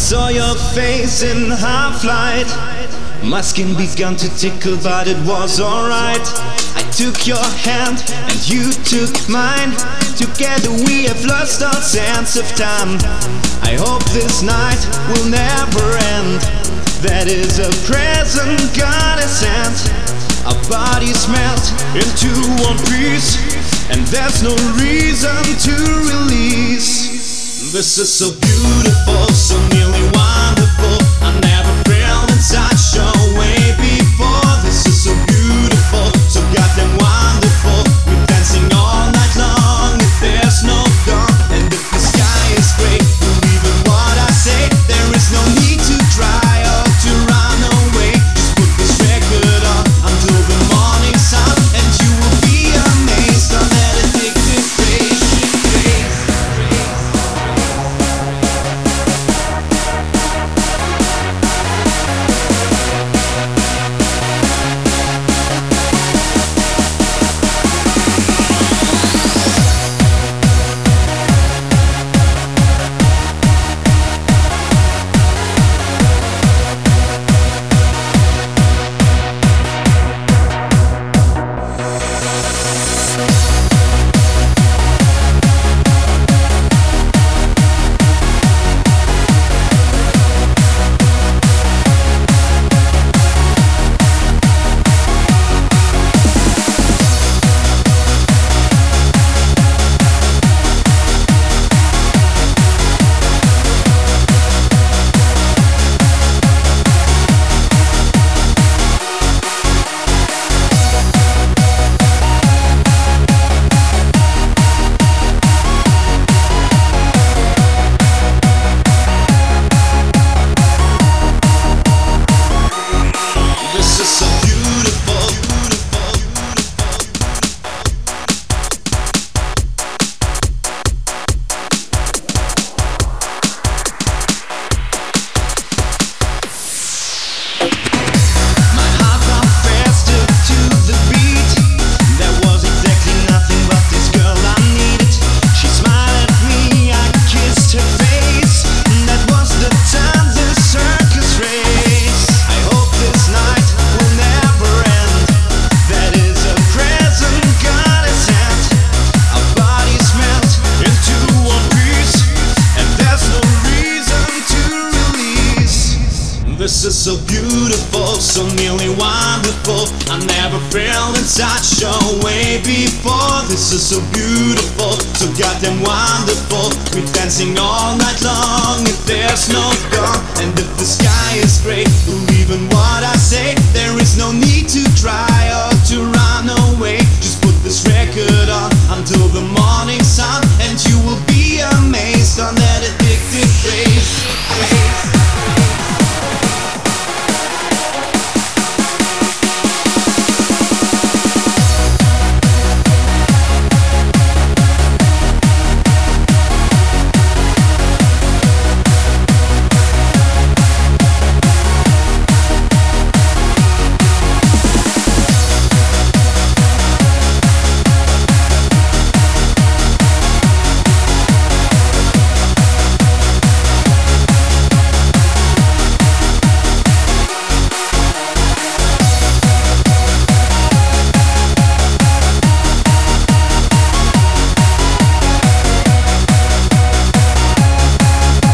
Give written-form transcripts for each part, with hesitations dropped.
saw your face in half light. My skin began to tickle, but it was alright. I took your hand and you took mine. Together we have lost all sense of time. I hope this night will never end. That is a present God has sent. Our bodies melt into one piece, and there's no reason to release. This is so beautiful, so nearly wonderful. I never felt in such a way before. This is so beautiful, so goddamn wonderful. We're dancing all night long if there's no dawn, and if the sky is gray, believe in what I say. There is no need to try or to run away. Just put this record on until the morning sun, and you will be amazed on that addictive face. This is so beautiful, so nearly wonderful. I never felt in such a way before. This is so beautiful, so goddamn wonderful. We're dancing all night long if there's no dawn, and if the sky is gray, believe in what I say. There is no need to try or to run away. Just put this record on until the morning sun, and you will be amazed on that addictive face.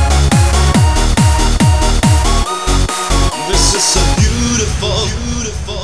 So beautiful, beautiful.